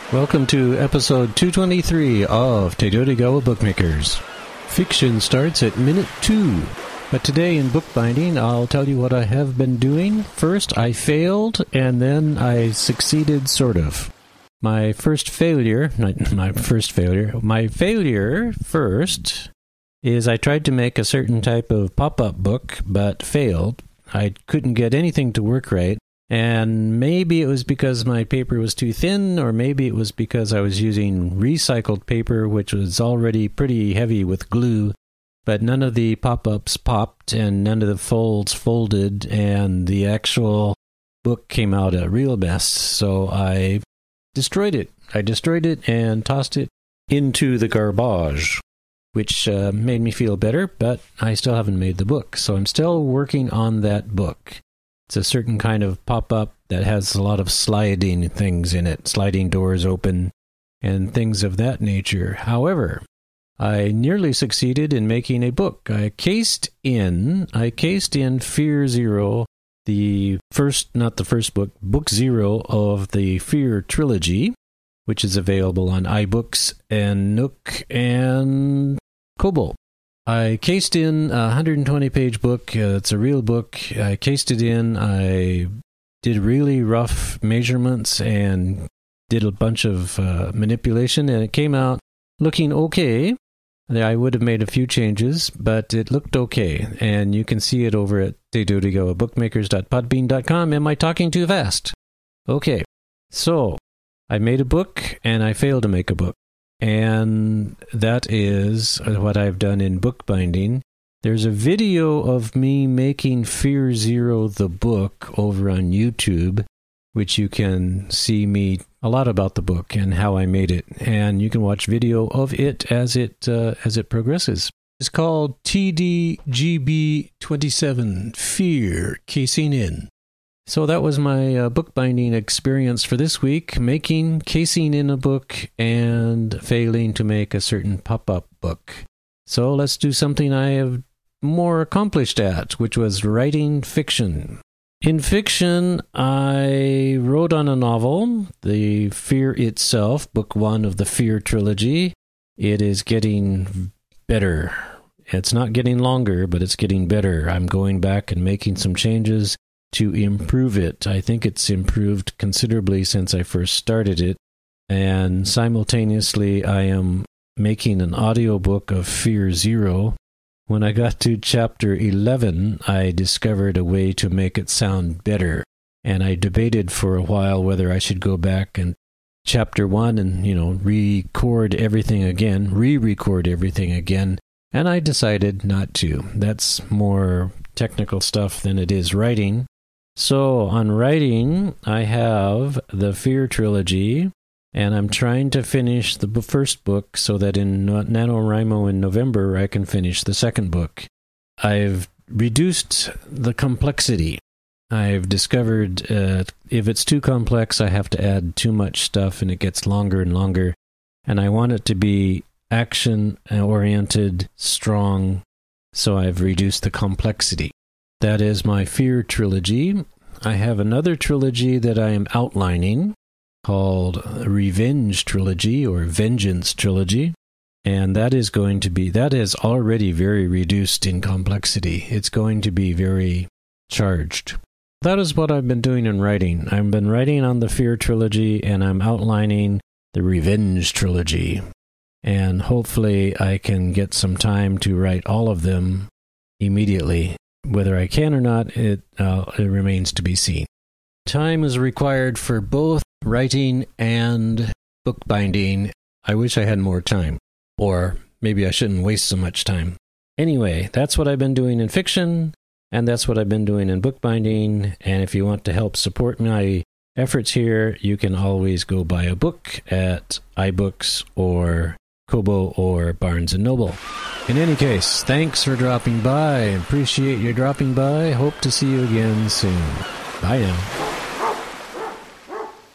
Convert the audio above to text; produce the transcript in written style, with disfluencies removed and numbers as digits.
Welcome to episode 223 of Tedodegawa Bookmakers. Fiction starts at minute 2, but today in bookbinding I'll tell you what I have been doing. First I failed, and then I succeeded sort of. My failure first is I tried to make a certain type of pop-up book, but failed. I couldn't get anything to work right. And maybe it was because my paper was too thin, or maybe it was because I was using recycled paper, which was already pretty heavy with glue, but none of the pop-ups popped, and none of the folds folded, and the actual book came out a real mess, so I destroyed it. I destroyed it and tossed it into the garbage, which made me feel better, but I still haven't made the book, so I'm still working on that book. It's a certain kind of pop-up that has a lot of sliding things in it, sliding doors open, and things of that nature. However, I nearly succeeded in making a book. I cased in Fear Zero, book 0 of the Fear trilogy, which is available on iBooks and Nook and Kobo. I cased in a 120-page book. It's a real book. I cased it in. I did really rough measurements and did a bunch of manipulation, and it came out looking okay. I would have made a few changes, but it looked okay, and you can see it over at tedodegawabookmakers.podbean.com. Am I talking too fast? Okay, so I made a book, and I failed to make a book. And that is what I've done in bookbinding. There's a video of me making Fear Zero the book over on YouTube, which you can see me a lot about the book and how I made it. And you can watch video of it as it progresses. It's called TDGB27 Fear Casing In. So that was my bookbinding experience for this week, casing in a book, and failing to make a certain pop-up book. So let's do something I have more accomplished at, which was writing fiction. In fiction, I wrote on a novel, The Fear Itself, book 1 of the Fear trilogy. It is getting better. It's not getting longer, but it's getting better. I'm going back and making some changes to improve it. I think it's improved considerably since I first started it, and simultaneously I am making an audiobook of Fear Zero. When I got to chapter 11, I discovered a way to make it sound better, and I debated for a while whether I should go back and chapter 1 and, re-record everything again, and I decided not to. That's more technical stuff than it is writing. So on writing, I have the Fear trilogy, and I'm trying to finish the first book so that in NaNoWriMo in November I can finish the second book. I've reduced the complexity. I've discovered if it's too complex, I have to add too much stuff and it gets longer and longer. And I want it to be action-oriented, strong, so I've reduced the complexity. That is my Fear trilogy. I have another trilogy that I am outlining called Revenge trilogy or Vengeance trilogy. And that is already very reduced in complexity. It's going to be very charged. That is what I've been doing in writing. I've been writing on the Fear trilogy, and I'm outlining the Revenge trilogy. And hopefully I can get some time to write all of them immediately. Whether I can or not, it remains to be seen. Time is required for both writing and bookbinding. I wish I had more time. Or maybe I shouldn't waste so much time. Anyway, that's what I've been doing in fiction, and that's what I've been doing in bookbinding. And if you want to help support my efforts here, you can always go buy a book at iBooks or Kobo or Barnes & Noble. In any case, thanks for dropping by. Appreciate you dropping by. Hope to see you again soon. Bye now.